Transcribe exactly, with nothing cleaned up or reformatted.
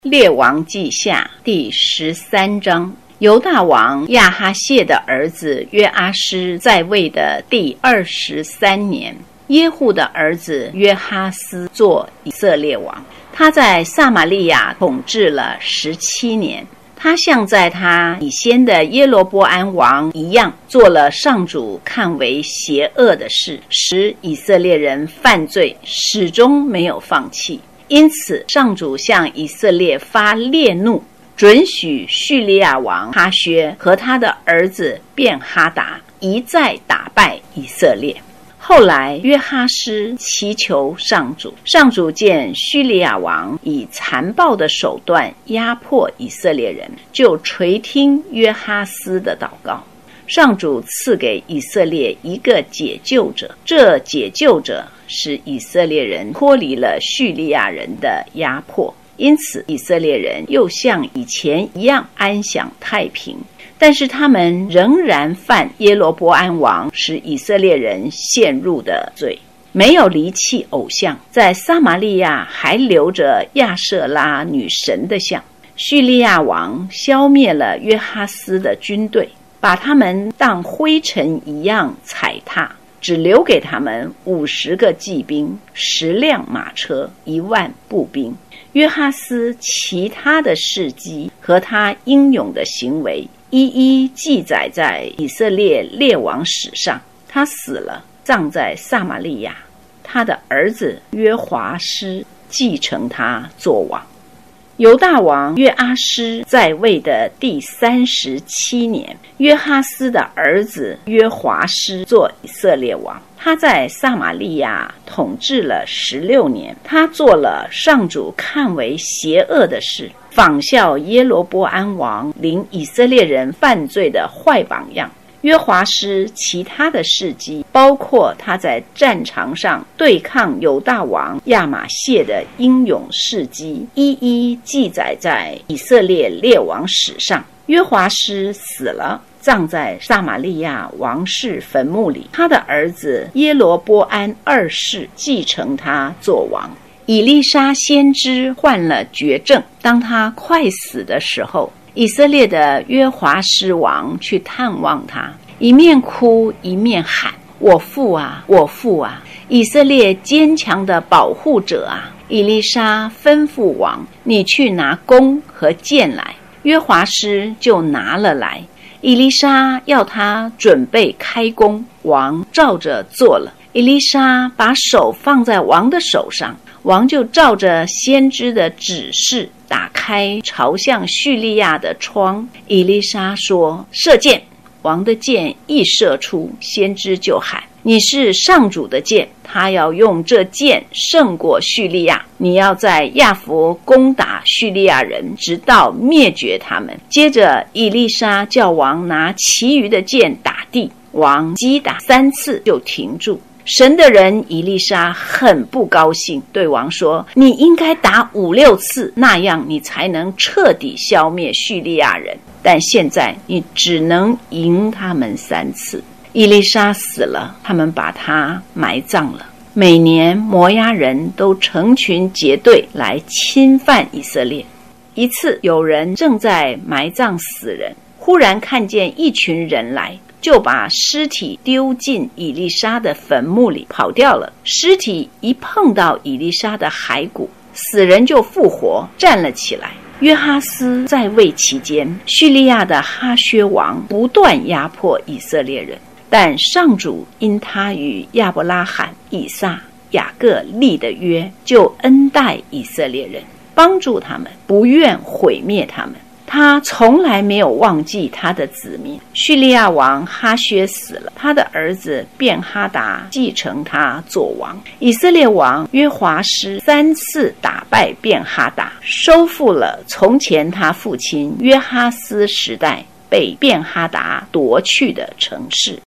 列王记下第十三章，犹大王亚哈谢的儿子约阿施在位的第二十三年，耶户的儿子约哈斯做以色列王。他在撒玛利亚统治了十七年。他像在他以先的耶罗波安王一样，做了上主看为邪恶的事，使以色列人犯罪，始终没有放弃。因此上主向以色列发烈怒，准许叙利亚王哈薛和他的儿子便哈达一再打败以色列。后来约哈斯祈求上主，上主见叙利亚王以残暴的手段压迫以色列人，就垂听约哈斯的祷告。上主赐给以色列一个解救者，这解救者使以色列人脱离了叙利亚人的压迫，因此以色列人又像以前一样安享太平。但是他们仍然犯耶罗波安王使以色列人陷入的罪，没有离弃偶像，在撒玛利亚还留着亚舍拉女神的像。叙利亚王消灭了约哈斯的军队，把他们当灰尘一样踩踏，只留给他们五十个骑兵、十辆马车、一万步兵。约哈斯其他的事迹和他英勇的行为一一记载在以色列列王史上。他死了，葬在撒玛利亚，他的儿子约华施继承他做王。犹大王约阿施在位的第三十七年，约哈斯的儿子约华施做以色列王。他在撒玛利亚统治了十六年。他做了上主看为邪恶的事，仿效耶罗波安王领以色列人犯罪的坏榜样。约华施其他的事迹，包括他在战场上对抗犹大王亚玛谢的英勇事迹，一一记载在以色列列王史上。约华施死了，葬在撒玛利亚王室坟墓里，他的儿子耶罗波安二世继承他做王。以利沙先知患了绝症，当他快死的时候，以色列的约华施王去探望他，一面哭一面喊：我父啊，我父啊，以色列坚强的保护者啊！以利沙吩咐王，你去拿弓和箭来。约华施就拿了来。以利沙要他准备开弓，王照着做了。以利沙把手放在王的手上，王就照着先知的指示打开朝向叙利亚的窗。以利沙说：射箭。王的箭一射出，先知就喊：你是上主的箭，他要用这箭胜过叙利亚，你要在亚弗攻打叙利亚人，直到灭绝他们。接着以利沙叫王拿其余的箭打地，王击打三次就停住。神的人以利沙很不高兴，对王说：你应该打五六次，那样你才能彻底消灭叙利亚人，但现在你只能赢他们三次。以利沙死了，他们把他埋葬了。每年摩押人都成群结队来侵犯以色列。一次有人正在埋葬死人，忽然看见一群人来，就把尸体丢进以利沙的坟墓里跑掉了。尸体一碰到以利沙的骸骨，死人就复活站了起来。约哈斯在位期间，叙利亚的哈薛王不断压迫以色列人，但上主因他与亚伯拉罕、以撒、雅各立的约，就恩待以色列人，帮助他们，不愿毁灭他们。他从来没有忘记他的子民。叙利亚王哈薛死了，他的儿子便哈达继承他做王。以色列王约华施三次打败便哈达，收复了从前他父亲约哈斯时代被便哈达夺去的城市。